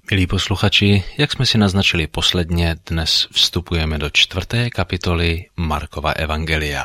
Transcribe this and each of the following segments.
Milí posluchači, jak jsme si naznačili posledně, dnes vstupujeme do 4. kapitoly Markova evangelia.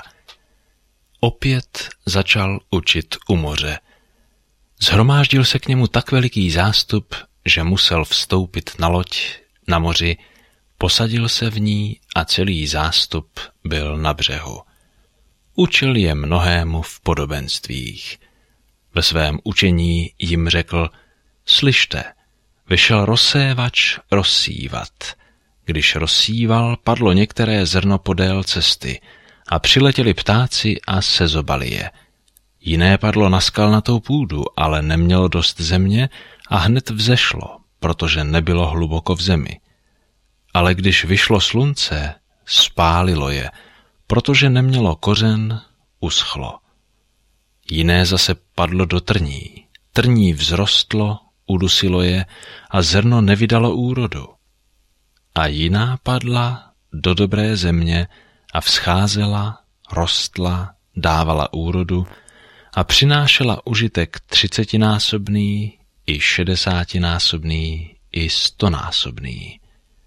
Opět začal učit u moře. Shromáždil se k němu tak veliký zástup, že musel vstoupit na loď na moři, posadil se v ní a celý zástup byl na břehu. Učil je mnohému v podobenstvích. Ve svém učení jim řekl: Slyšte, vyšel rozsévač rozsívat. Když rozsíval, padlo některé zrno podél cesty a přiletěli ptáci a sezobali je. Jiné padlo na skalnatou půdu, ale nemělo dost země a hned vzešlo, protože nebylo hluboko v zemi. Ale když vyšlo slunce, spálilo je, protože nemělo kořen, uschlo. Jiné zase padlo do trní. Trní vzrostlo, udusilo je a zrno nevydalo úrodu. A jiná padla do dobré země a vzcházela, rostla, dávala úrodu a přinášela užitek 30násobný, i 60násobný, i 100násobný.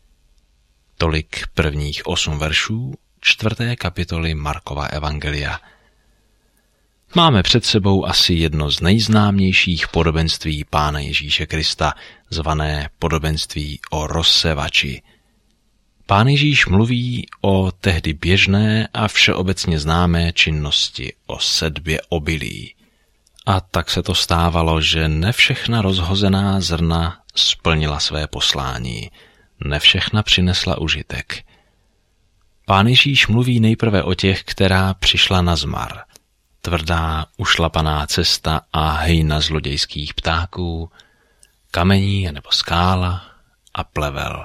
Tolik prvních 8 veršů 4. kapitoly Markova evangelia. Máme před sebou asi jedno z nejznámějších podobenství Pána Ježíše Krista, zvané podobenství o rozsévači. Pán Ježíš mluví o tehdy běžné a všeobecně známé činnosti, o setbě obilí. A tak se to stávalo, že ne všechna rozhozená zrna splnila své poslání, ne všechna přinesla užitek. Pán Ježíš mluví nejprve o těch, která přišla na zmar. Tvrdá, ušlapaná cesta a hejna zlodějských ptáků, kamení nebo skála a plevel.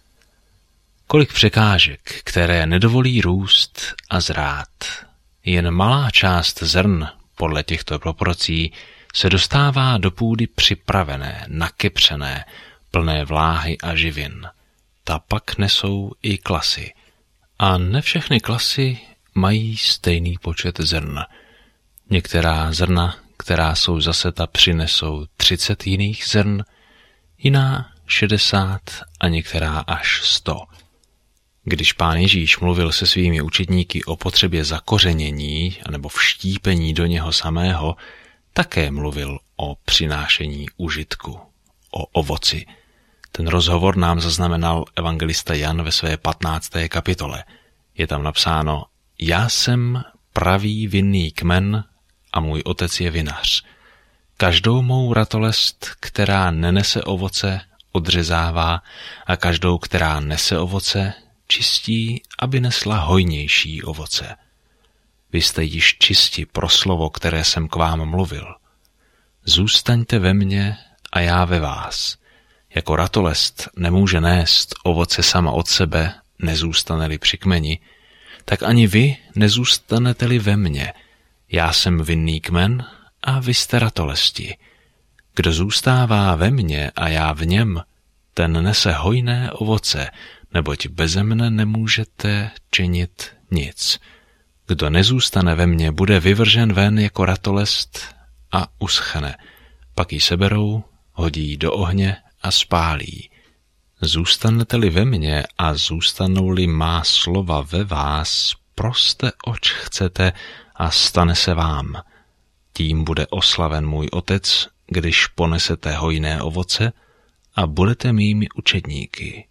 Kolik překážek, které nedovolí růst a zrát. Jen malá část zrn podle těchto proporcí se dostává do půdy připravené, nakepřené, plné vláhy a živin. Ta pak nesou i klasy. A ne všechny klasy mají stejný počet zrn. Některá zrna, která jsou zaseta, přinesou 30 jiných zrn, jiná 60 a některá až 100. Když Pán Ježíš mluvil se svými učedníky o potřebě zakořenění anebo vštípení do něho samého, také mluvil o přinášení užitku, o ovoci. Ten rozhovor nám zaznamenal evangelista Jan ve své 15. kapitole. Je tam napsáno: Já jsem pravý vinný kmen a můj otec je vinař. Každou mou ratolest, která nenese ovoce, odřezává a každou, která nese ovoce, čistí, aby nesla hojnější ovoce. Vy jste již čisti pro slovo, které jsem k vám mluvil. Zůstaňte ve mně a já ve vás. Jako ratolest nemůže nést ovoce sama od sebe, nezůstane-li při kmeni, tak ani vy nezůstanete-li ve mně. Já jsem vinný kmen a vy jste ratolesti. Kdo zůstává ve mně a já v něm, ten nese hojné ovoce, neboť beze mne nemůžete činit nic. Kdo nezůstane ve mně, bude vyvržen ven jako ratolest a uschne. Pak ji seberou, hodí do ohně a spálí. Zůstanete-li ve mně a zůstanou-li má slova ve vás, proste oč chcete a stane se vám. Tím bude oslaven můj otec, když ponesete hojné ovoce a budete mými učedníky.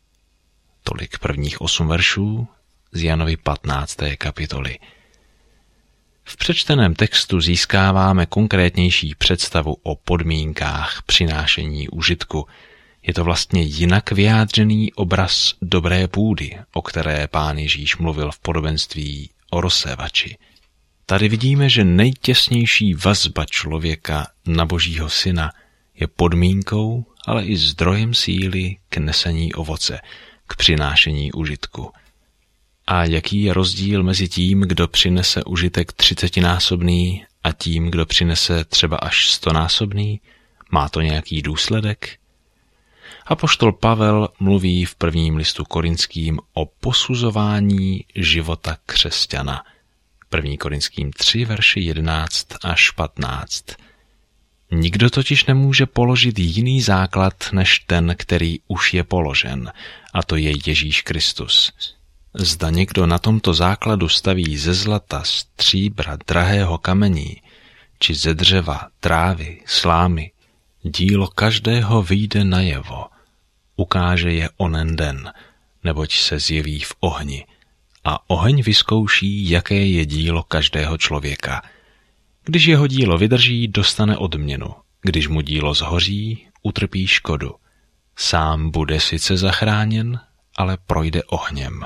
Tolik prvních 8 veršů z Janovy 15. kapitoly. V přečteném textu získáváme konkrétnější představu o podmínkách přinášení užitku. Je to vlastně jinak vyjádřený obraz dobré půdy, o které Pán Ježíš mluvil v podobenství o rozsévači. Tady vidíme, že nejtěsnější vazba člověka na Božího syna je podmínkou, ale i zdrojem síly k nesení ovoce, k přinášení užitku. A jaký je rozdíl mezi tím, kdo přinese užitek 30násobný a tím, kdo přinese třeba až 100násobný? Má to nějaký důsledek? Apoštol Pavel mluví v prvním listu Korinským o posuzování života křesťana. 1. Korinským 3, verši 11 až 15. Nikdo totiž nemůže položit jiný základ než ten, který už je položen, a to je Ježíš Kristus. Zda někdo na tomto základu staví ze zlata, stříbra, drahého kamení, či ze dřeva, trávy, slámy, dílo každého vyjde najevo, ukáže je onen den, neboť se zjeví v ohni, a oheň vyzkouší, jaké je dílo každého člověka. Když jeho dílo vydrží, dostane odměnu, když mu dílo zhoří, utrpí škodu. Sám bude sice zachráněn, ale projde ohněm.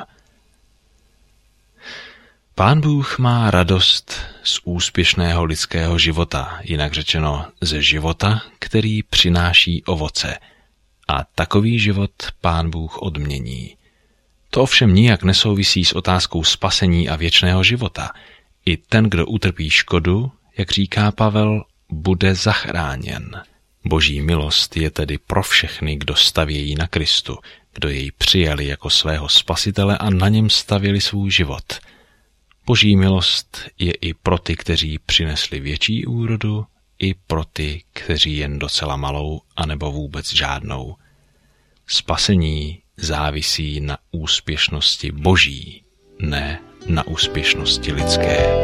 Pán Bůh má radost z úspěšného lidského života, jinak řečeno ze života, který přináší ovoce. A takový život Pán Bůh odmění. To ovšem nijak nesouvisí s otázkou spasení a věčného života. I ten, kdo utrpí škodu, jak říká Pavel, bude zachráněn. Boží milost je tedy pro všechny, kdo stavějí na Kristu, kdo jej přijali jako svého spasitele a na něm stavěli svůj život. Boží milost je i pro ty, kteří přinesli větší úrodu, i pro ty, kteří jen docela malou, anebo vůbec žádnou. Spasení závisí na úspěšnosti Boží, ne na úspěšnosti lidské.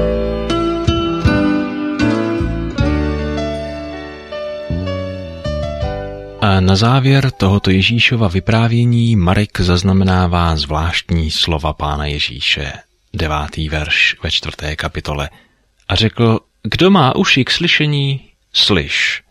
A na závěr tohoto Ježíšova vyprávění Marek zaznamenává zvláštní slova Pána Ježíše, 9. verš ve 4. kapitole. A řekl, kdo má uši k slyšení, slyš.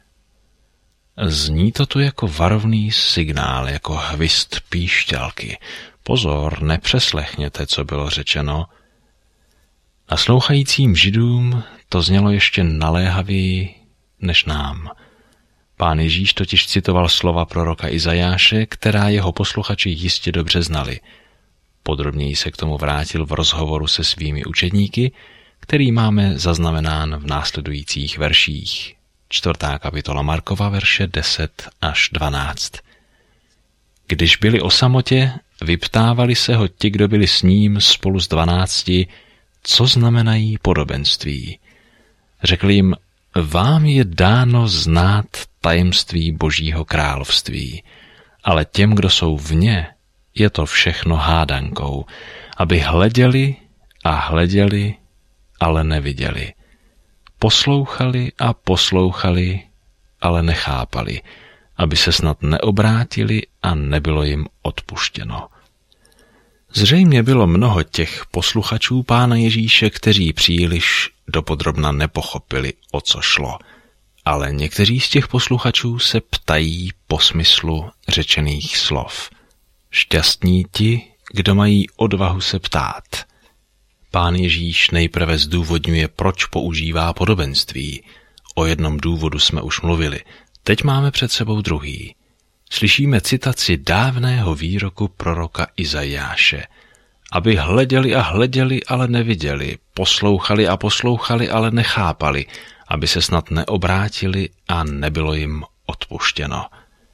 Zní to tu jako varovný signál, jako hvist píšťalky. Pozor, nepřeslechněte, co bylo řečeno. Naslouchajícím Židům to znělo ještě naléhavěji než nám. Pán Ježíš totiž citoval slova proroka Izajáše, která jeho posluchači jistě dobře znali. Podrobněji se k tomu vrátil v rozhovoru se svými učedníky, který máme zaznamenán v následujících verších. 4. kapitola Markova, verše 10 až 12. Když byli o samotě, vyptávali se ho ti, kdo byli s ním spolu s 12, co znamenají podobenství. Řekl jim, vám je dáno znát tajemství Božího království, ale těm, kdo jsou vně, je to všechno hádankou, aby hleděli a hleděli, ale neviděli. Poslouchali a poslouchali, ale nechápali, aby se snad neobrátili a nebylo jim odpuštěno. Zřejmě bylo mnoho těch posluchačů Pána Ježíše, kteří příliš dopodrobna nepochopili, o co šlo. Ale někteří z těch posluchačů se ptají po smyslu řečených slov. Šťastní ti, kdo mají odvahu se ptát. Pán Ježíš nejprve zdůvodňuje, proč používá podobenství. O jednom důvodu jsme už mluvili. Teď máme před sebou druhý. Slyšíme citaci dávného výroku proroka Izajáše. Aby hleděli a hleděli, ale neviděli, poslouchali a poslouchali, ale nechápali, aby se snad neobrátili a nebylo jim odpuštěno.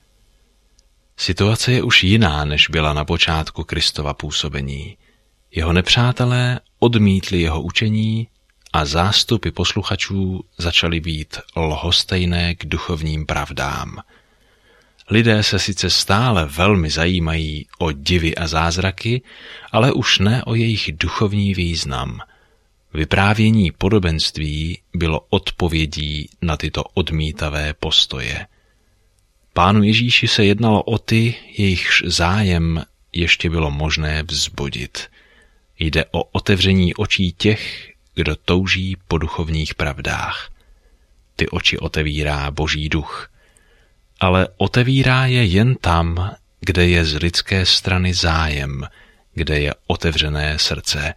Situace je už jiná, než byla na počátku Kristova působení. Jeho nepřátelé odmítli jeho učení a zástupy posluchačů začaly být lhostejné k duchovním pravdám. Lidé se sice stále velmi zajímají o divy a zázraky, ale už ne o jejich duchovní význam. Vyprávění podobenství bylo odpovědí na tyto odmítavé postoje. Pánu Ježíši se jednalo o ty, jejichž zájem ještě bylo možné vzbudit. Jde o otevření očí těch, kdo touží po duchovních pravdách. Ty oči otevírá Boží duch, ale otevírá je jen tam, kde je z lidské strany zájem, kde je otevřené srdce.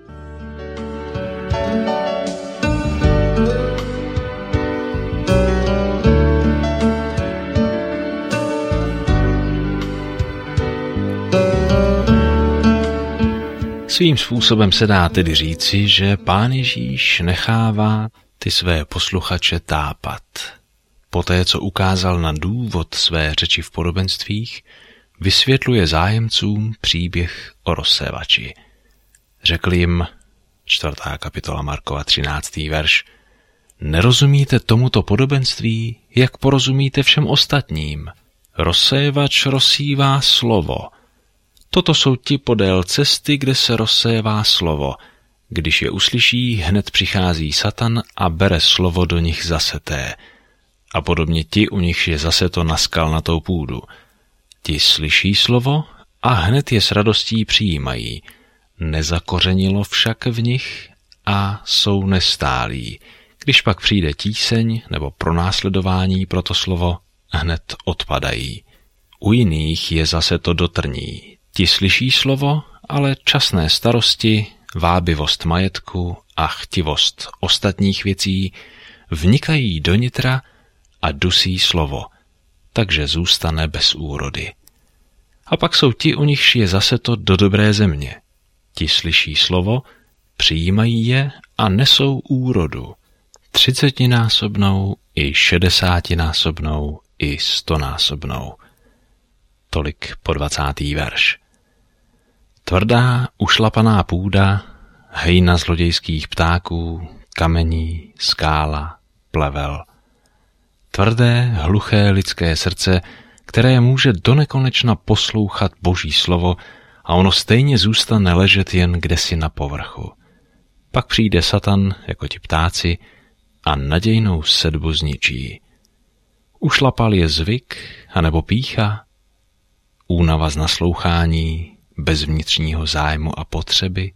Svým způsobem se dá tedy říci, že Pán Ježíš nechává ty své posluchače tápat. Poté, co ukázal na důvod své řeči v podobenstvích, vysvětluje zájemcům příběh o rozsévači. Řekl jim, 4. kapitola Markova, 13. verš, Nerozumíte tomuto podobenství, jak porozumíte všem ostatním. Rozsévač rozsívá slovo. Toto jsou ti podél cesty, kde se rozsévá slovo. Když je uslyší, hned přichází Satan a bere slovo do nich zaseté. A podobně ti, u nichž je zaseto na skalnatou půdu. Ti slyší slovo a hned je s radostí přijímají. Nezakořenilo však v nich a jsou nestálí. Když pak přijde tíseň nebo pronásledování pro to slovo, hned odpadají. U jiných je zase to dotrní. Ti slyší slovo, ale časné starosti, vábivost majetku a chtivost ostatních věcí vnikají do nitra a dusí slovo, takže zůstane bez úrody. A pak jsou ti, u nichž je zase to do dobré země. Ti slyší slovo, přijímají je a nesou úrodu. 30násobnou i 60násobnou i 100násobnou. Tolik po 20. verš. Tvrdá, ušlapaná půda, hejna zlodějských ptáků, kamení, skála, plevel. Tvrdé, hluché lidské srdce, které může donekonečna poslouchat Boží slovo a ono stejně zůstane ležet jen kdesi na povrchu. Pak přijde Satan, jako ti ptáci, a nadějnou sedbu zničí. Ušlapal je zvyk, anebo pýcha, únava z naslouchání, bez vnitřního zájmu a potřeby.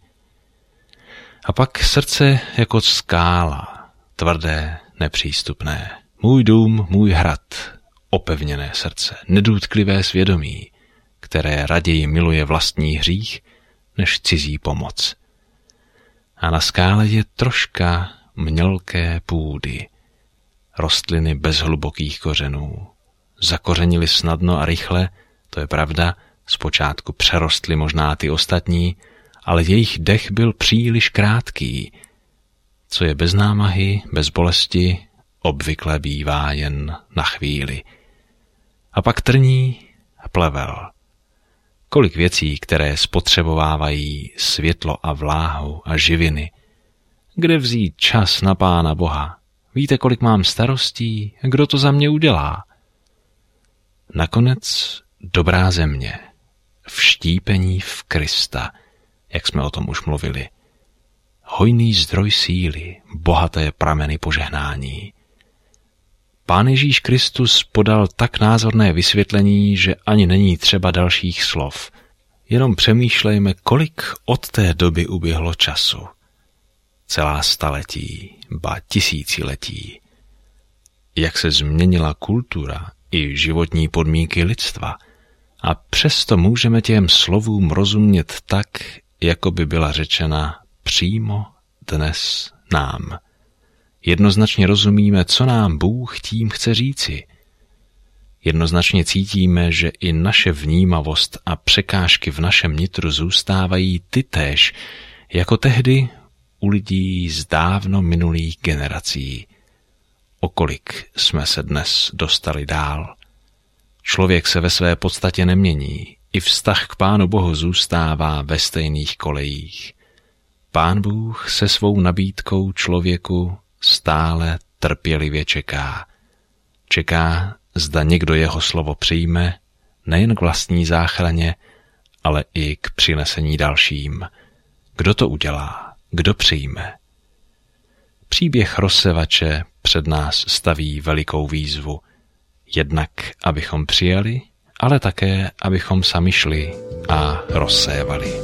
A pak srdce jako skála, tvrdé, nepřístupné. Můj dům, můj hrad, opevněné srdce, nedůtklivé svědomí, které raději miluje vlastní hřích, než cizí pomoc. A na skále je troška mělké půdy, rostliny bez hlubokých kořenů. Zakořenily snadno a rychle, to je pravda, zpočátku přerostly možná ty ostatní, ale jejich dech byl příliš krátký. Co je bez námahy, bez bolesti, obvykle bývá jen na chvíli. A pak trní a plevel. Kolik věcí, které spotřebovávají světlo a vláhu a živiny. Kde vzít čas na Pána Boha? Víte, kolik mám starostí? Kdo to za mě udělá? Nakonec dobrá země. Vštípení v Krista, jak jsme o tom už mluvili. Hojný zdroj síly, bohaté prameny požehnání. Pán Ježíš Kristus podal tak názorné vysvětlení, že ani není třeba dalších slov. Jenom přemýšlejme, kolik od té doby uběhlo času. Celá staletí, ba tisíciletí. Jak se změnila kultura i životní podmínky lidstva. A přesto můžeme těm slovům rozumět tak, jako by byla řečena přímo dnes nám. Jednoznačně rozumíme, co nám Bůh tím chce říci. Jednoznačně cítíme, že i naše vnímavost a překážky v našem nitru zůstávají tytéž, jako tehdy u lidí z dávno minulých generací. O kolik jsme se dnes dostali dál? Člověk se ve své podstatě nemění, i vztah k Pánu Bohu zůstává ve stejných kolejích. Pán Bůh se svou nabídkou člověku stále trpělivě čeká. Čeká, zda někdo jeho slovo přijme, nejen k vlastní záchraně, ale i k přinesení dalším. Kdo to udělá? Kdo přijme? Příběh rozsevače před nás staví velikou výzvu. Jednak, abychom přijali, ale také, abychom sami šli a rozsévali.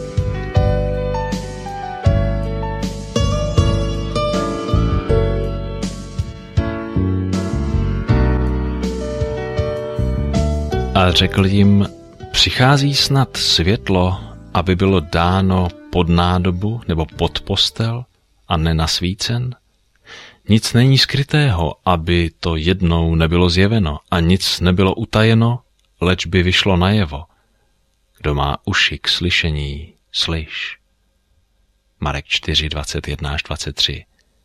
A řekl jim, přichází snad světlo, aby bylo dáno pod nádobu nebo pod postel a nenasvícen? Nic není skrytého, aby to jednou nebylo zjeveno a nic nebylo utajeno, leč by vyšlo najevo. Kdo má uši k slyšení, slyš. Marek 4, 21 až 23.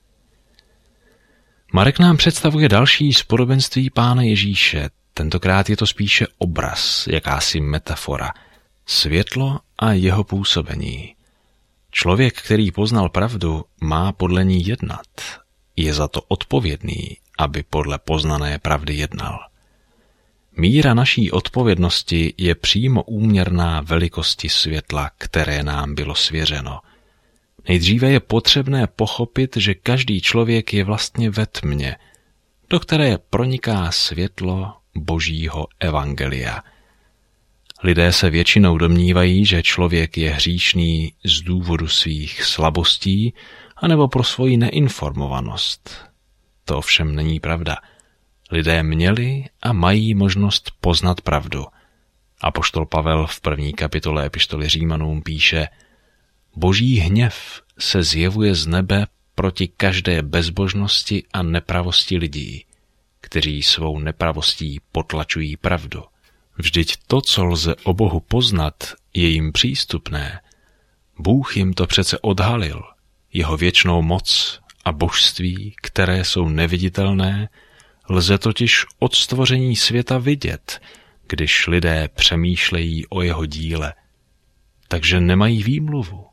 Marek nám představuje další z podobenství Pána Ježíše. Tentokrát je to spíše obraz, jakási metafora. Světlo a jeho působení. Člověk, který poznal pravdu, má podle ní jednat. je za to odpovědný, aby podle poznané pravdy jednal. Míra naší odpovědnosti je přímo úměrná velikosti světla, které nám bylo svěřeno. Nejdříve je potřebné pochopit, že každý člověk je vlastně ve tmě, do které proniká světlo Božího evangelia. Lidé se většinou domnívají, že člověk je hříšný z důvodu svých slabostí anebo pro svoji neinformovanost. To ovšem není pravda. Lidé měli a mají možnost poznat pravdu. Apoštol Pavel v 1. kapitole epištoly Římanům píše: Boží hněv se zjevuje z nebe proti každé bezbožnosti a nepravosti lidí, kteří svou nepravostí potlačují pravdu. Vždyť to, co lze o Bohu poznat, je jim přístupné. Bůh jim to přece odhalil, jeho věčnou moc a božství, které jsou neviditelné, lze totiž od stvoření světa vidět, když lidé přemýšlejí o jeho díle. Takže nemají výmluvu.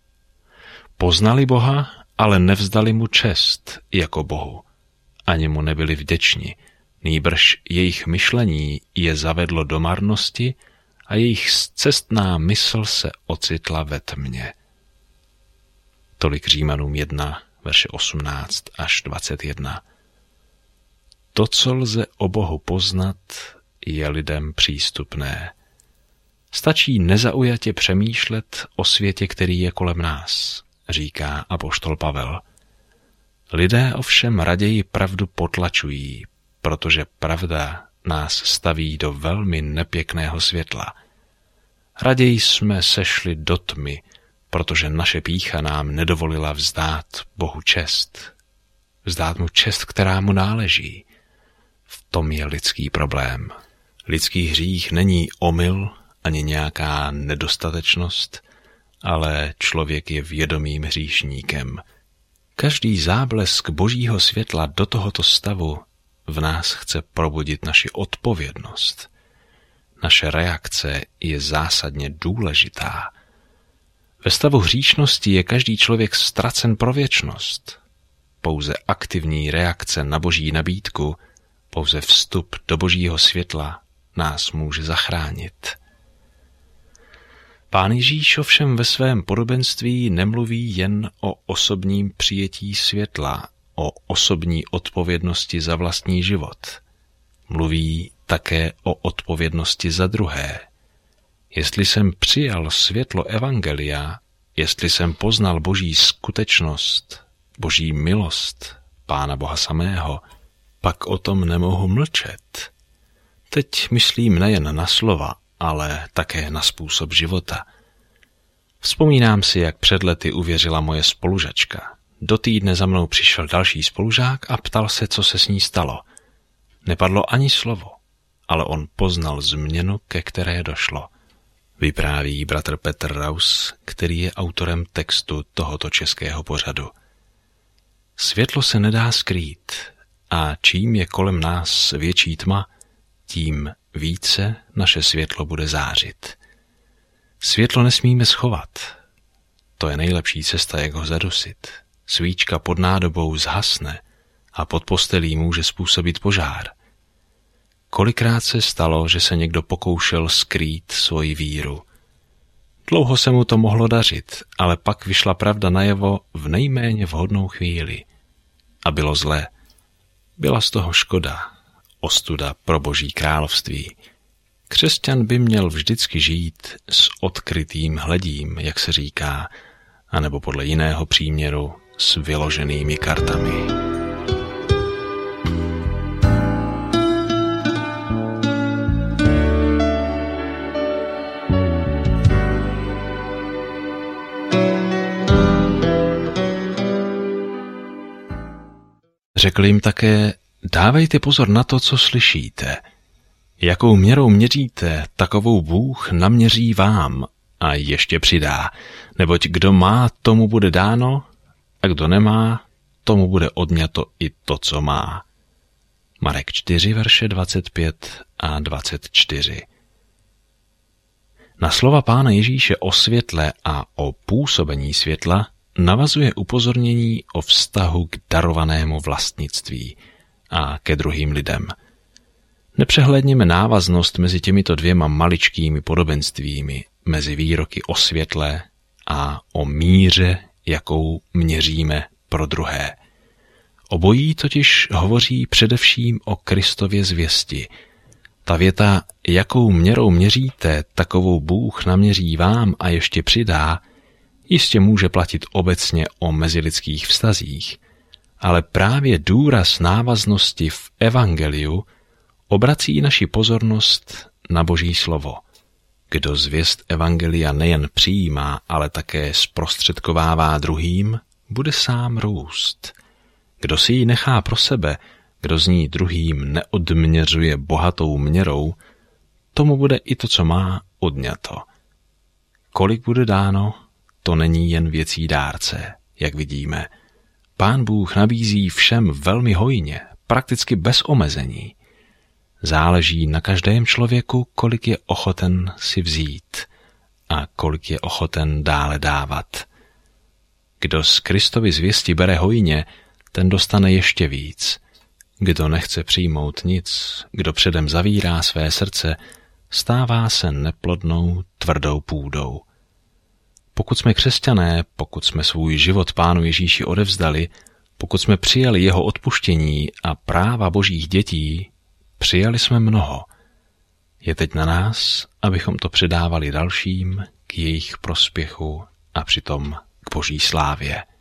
Poznali Boha, ale nevzdali mu čest jako Bohu. Ani mu nebyli vděční, nýbrž jejich myšlení je zavedlo do marnosti a jejich scestná mysl se ocitla ve tmě. Tolik Římanům 1, verše 18 až 21. To, co lze o Bohu poznat, je lidem přístupné. Stačí nezaujatě přemýšlet o světě, který je kolem nás, říká apoštol Pavel. Lidé ovšem raději pravdu potlačují, protože pravda nás staví do velmi nepěkného světla. Raději jsme sešli do tmy, protože naše pýcha nám nedovolila vzdát Bohu čest. Vzdát mu čest, která mu náleží. V tom je lidský problém. Lidský hřích není omyl ani nějaká nedostatečnost, ale člověk je vědomým hříšníkem. Každý záblesk Božího světla do tohoto stavu v nás chce probudit naši odpovědnost. Naše reakce je zásadně důležitá. Ve stavu hříšnosti je každý člověk ztracen pro věčnost. Pouze aktivní reakce na Boží nabídku, pouze vstup do Božího světla nás může zachránit. Pán Ježíš ovšem ve svém podobenství nemluví jen o osobním přijetí světla, o osobní odpovědnosti za vlastní život. Mluví také o odpovědnosti za druhé. Jestli jsem přijal světlo evangelia, jestli jsem poznal Boží skutečnost, Boží milost, Pána Boha samého, pak o tom nemohu mlčet. Teď myslím nejen na slova, ale také na způsob života. Vzpomínám si, jak před lety uvěřila moje spolužačka. Do týdne za mnou přišel další spolužák a ptal se, co se s ní stalo. Nepadlo ani slovo, ale on poznal změnu, ke které došlo. Vypráví bratr Petr Raus, který je autorem textu tohoto českého pořadu. Světlo se nedá skrýt a čím je kolem nás větší tma, tím více naše světlo bude zářit. Světlo nesmíme schovat. To je nejlepší cesta, jak ho zadusit. Svíčka pod nádobou zhasne a pod postelí může způsobit požár. Kolikrát se stalo, že se někdo pokoušel skrýt svoji víru. Dlouho se mu to mohlo dařit, ale pak vyšla pravda najevo v nejméně vhodnou chvíli. A bylo zlé. Byla z toho škoda, ostuda pro Boží království. Křesťan by měl vždycky žít s odkrytým hledím, jak se říká, anebo podle jiného příměru s vyloženými kartami. Řekl jim také, dávejte pozor na to, co slyšíte. Jakou měrou měříte, takovou Bůh naměří vám a ještě přidá. Neboť kdo má, tomu bude dáno, a kdo nemá, tomu bude odňato i to, co má. Marek 4, verše 25 a 24. Na slova Pána Ježíše o světle a o působení světla navazuje upozornění o vztahu k darovanému vlastnictví a ke druhým lidem. Nepřehlédněme návaznost mezi těmito dvěma maličkými podobenstvími, mezi výroky o světle a o míře, jakou měříme pro druhé. Obojí totiž hovoří především o Kristově zvěsti. Ta věta, jakou měrou měříte, takovou Bůh naměří vám a ještě přidá, jistě může platit obecně o mezilidských vztazích, ale právě důraz návaznosti v evangeliu obrací naši pozornost na Boží slovo. Kdo zvěst evangelia nejen přijímá, ale také zprostředkovává druhým, bude sám růst. Kdo si ji nechá pro sebe, kdo z ní druhým neodměřuje bohatou měrou, tomu bude i to, co má, odňato. Kolik bude dáno, to není jen věcí dárce, jak vidíme. Pán Bůh nabízí všem velmi hojně, prakticky bez omezení. Záleží na každém člověku, kolik je ochoten si vzít a kolik je ochoten dále dávat. Kdo z Kristovy zvěsti bere hojně, ten dostane ještě víc. Kdo nechce přijmout nic, kdo předem zavírá své srdce, stává se neplodnou, tvrdou půdou. Pokud jsme křesťané, pokud jsme svůj život Pánu Ježíši odevzdali, pokud jsme přijali jeho odpuštění a práva Božích dětí, přijali jsme mnoho. Je teď na nás, abychom to předávali dalším k jejich prospěchu a přitom k Boží slávě.